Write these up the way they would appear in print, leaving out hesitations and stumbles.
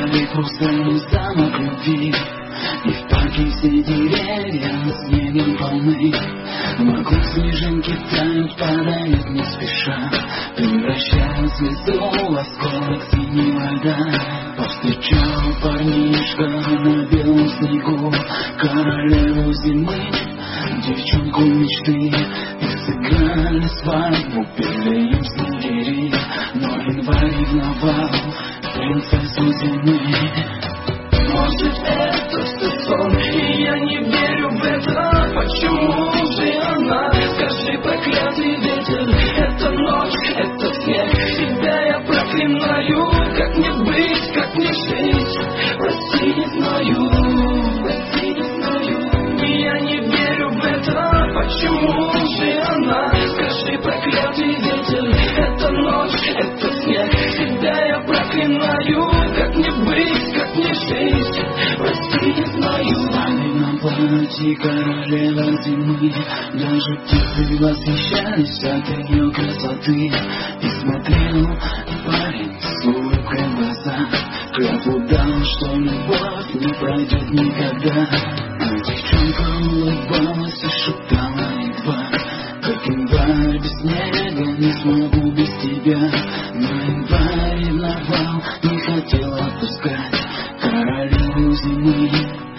Или просто замок любви. И в парке все деревья снегом полны. Вокруг снежинки тают, падают не спеша, превращая слезу в осколок синего льда. Повстречал парнишка на белом снегу королеву зимы, девчонку мечты. И сыграли свадьбу, пели им снегири, но январь ревновал принцессу зимы. Может, это все сон, и я не верю в это. Почему же она? Скажи, проклятый ветер, это ночь, это снег. Тебя я проклинаю, как мне быть, как мне жить? Прости, не знаю, прости, не знаю. И я не верю в это. Почему же она? Скажи, проклятый ветер, это ночь, это снег. Тебя я проклинаю, как мне быть, как мне жить? Прости, не знаю. Свадебном платье королева зимы, даже птицы восхищались от ее красоты. И смотрел парень с улыбкой в глазах, клятву дал, что любовь не пройдет никогда. А девчонка улыбалась и шептала едва, как январь без снега, не смогу без тебя. Но январь ревновал, не хотел отпускать королеву зимы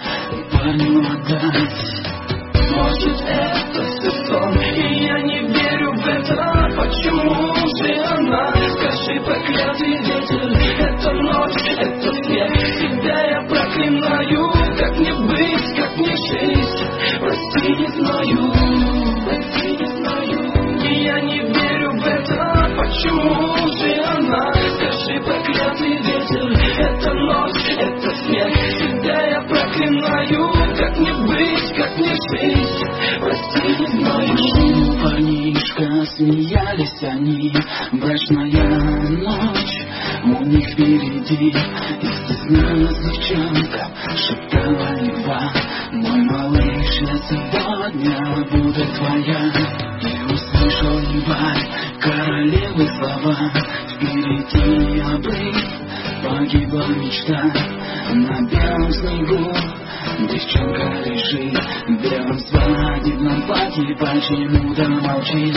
парню отдать. Может, это все сон, и я не верю в это. Почему же она? Скажи, проклятый ветер, это ночь, это снег. Тебя я проклинаю, как мне быть, как мне жить? Прости, не знаю, прости, не знаю. И я не верю в это. Почему же она? Скажи, проклятый ветер, это ночь, это снег. Тебя я проклинаю, как мне быть, как мне жить? Прости, не знаю. Почему, парнишка, смеялись они? Брачная ночь у них впереди. И стеснялась девчонка, шептала едва: мой малыш, я сегодня буду твоя. И услышал январь королевы слова: впереди обрыв, погибла мечта. На белом снегу девчонка лежит в белом свадебном платье, почему-то молчит.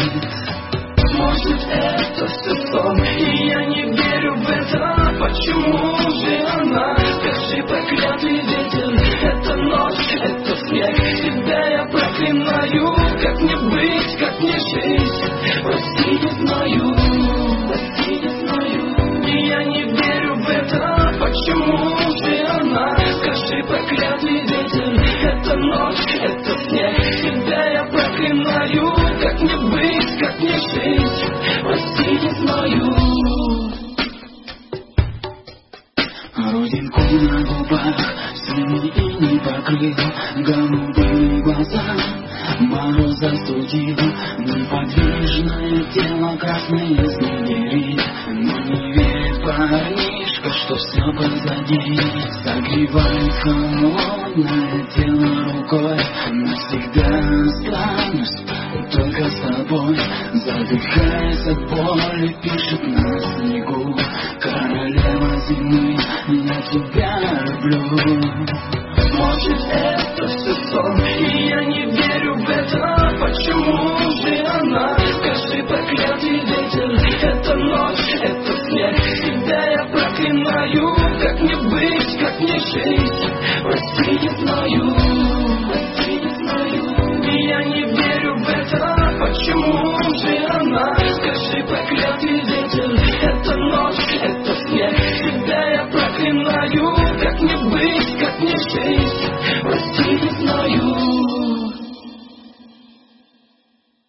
Может, это все сон, и я не верю в это. Почему же она? Скажи, проклятый ветер, это ночь, это снег. Тебя я проклинаю, как мне быть, как мне жить? Прости, не знаю, прости, не знаю. И я не верю в это. Почему же она? Скажи, проклятый ветер, это ночь, это снег. Тебя я проклинаю, как мне быть, как мне жить? Прости, не знаю. Родинку на губах синий иней покрыл, голубые глаза мороз застудил. Неподвижное тело, красные снегири, но не верит парнишка, что все позади. Согревает холодное тело рукой, навсегда останусь только с тобой. Задыхаясь от боли, пишет на снегу королева зимы: я тебя люблю. Может, это все сон, и я не верю в это. Почему же она? Скажи, проклятый ветер, это ночь, это снег. Тебя я проклинаю, как мне быть, как мне жить?